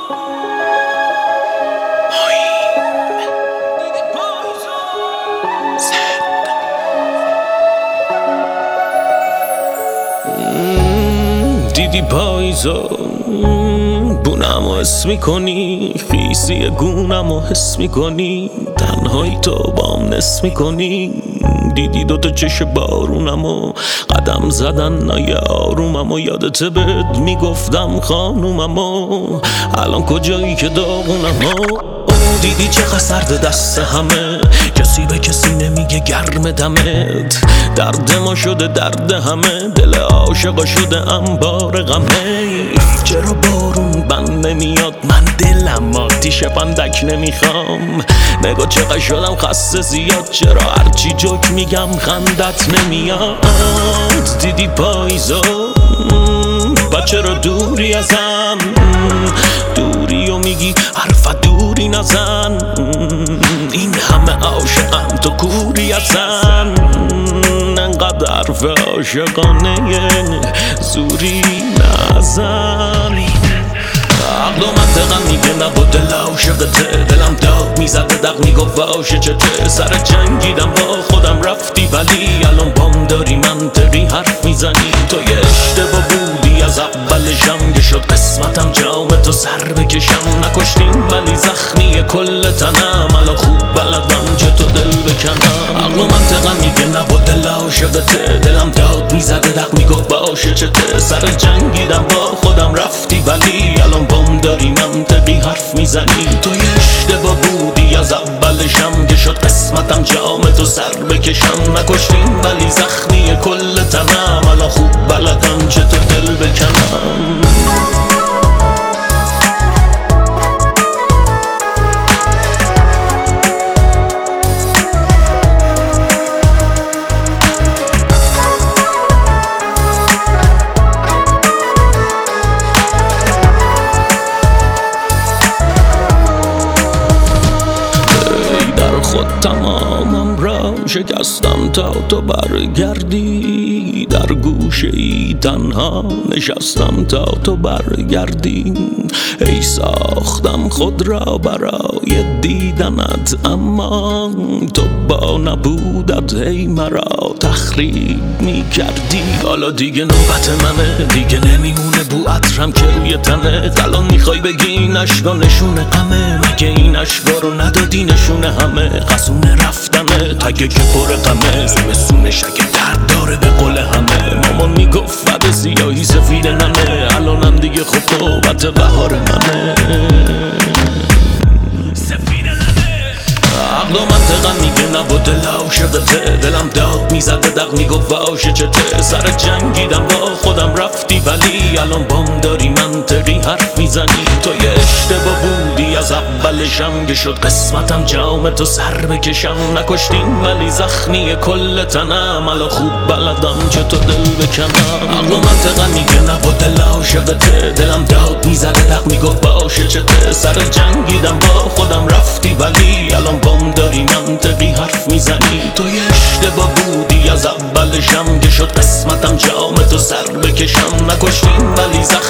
دیدی پاییزا بونمو حس میکنی، خیسی گونمو حس میکنی، تنهایی تو بام نس میکنی. دیدی دوتا چش بارونمو قدم زدن نای آروممو، یادت بهت میگفتم خانوممو، الان کجایی که داغونمو. دیدی چقدر سرد دست همه، کسی به کسی نمیگه گرم دمت، درد ما شده درد همه، دل عاشقا شده انبار غمه. چرا بارون بند نمیاد، من دلم آتیش پندک نمیخوام، نگاه چقدر شدم خسته زیاد، چرا هرچی جوک میگم خندت نمیاد. دیدی پاییزا و چرا دوری ازم، دوری و میگی حرفت دوری نزن، این همه عاشقم تو کوری ازن، انقدر حرف عاشقانه زوری نزن. عقل و منطقم میگه نبا دل عاشقته، دلم داد میزده دق میگفت واشه چته، سر جنگیدم با خودم رفتی ولی الان بام داری منطقی حرف میزنی. تو یه اشتباه بودی از اولشم، که شد قسمتم جام تو سر بکشم، نکشتیم ولی زخمی کل تنم، الان خوب بلدم چه تو دل بکنم. عقل و منطقم میگه نبا دل عاشقته، دلم داد میزده دق میگفت باشه چته، سر جنگیدم با خودم رفتی ولی الان بام داری منطقی حرف میزنی. تو یه اشتباه بودی از اولشم، که شد قسمتم جام تو سر بکشم، نکشتیم ولی زخمی کل تنم، الان خوب بلدم چه تو دل بکنم. خود تمامم را شکستم تا تو برگردی، در گوشه ای تنها نشستم تا تو برگردی. ای ساختم خود را برای دیدنت، اما تو با نبودت هی مرا تخریب میکردی. حالا دیگه نوبت منه، دیگه نمیمونه بو عطرم که روی تنه، الان میخوای بگی این عشقا نشونه غمه، مگه این عشقا رو ندادی نشونه همه، قصونه رفتنه تگه که پر غمه، زمستونش اگه درد داره به قول همه، مامان میگفت فد سیاهی سفید ننه، الانم دیگه خب نوبت بهار منه. عقل و منطقم میگه نبا دل عاشقته، دلم داد میزده دق میگفت واشه چته، سر جنگیدم با خودم رفتی ولی الان بام داری منطقی حرف میزنی. تو یه اشتباه بودی از اولشم، که شد قسمتم جام تو سر بکشم، نکشتیم ولی زخمی کل تنم، الان خوب بلدم چه تو دل بکنم. عقل و منطقم میگه نبا دل عاشقته، دلم داد میزده دق میگفت واشه چته، سر جنگیدم با خودم رفتی ولی الان بام داری منطقی حرف میزنی. تو یه اشتباه بودی از اولشم، که شد قسمتم جام تو سر بکشم، نکشتیم ولی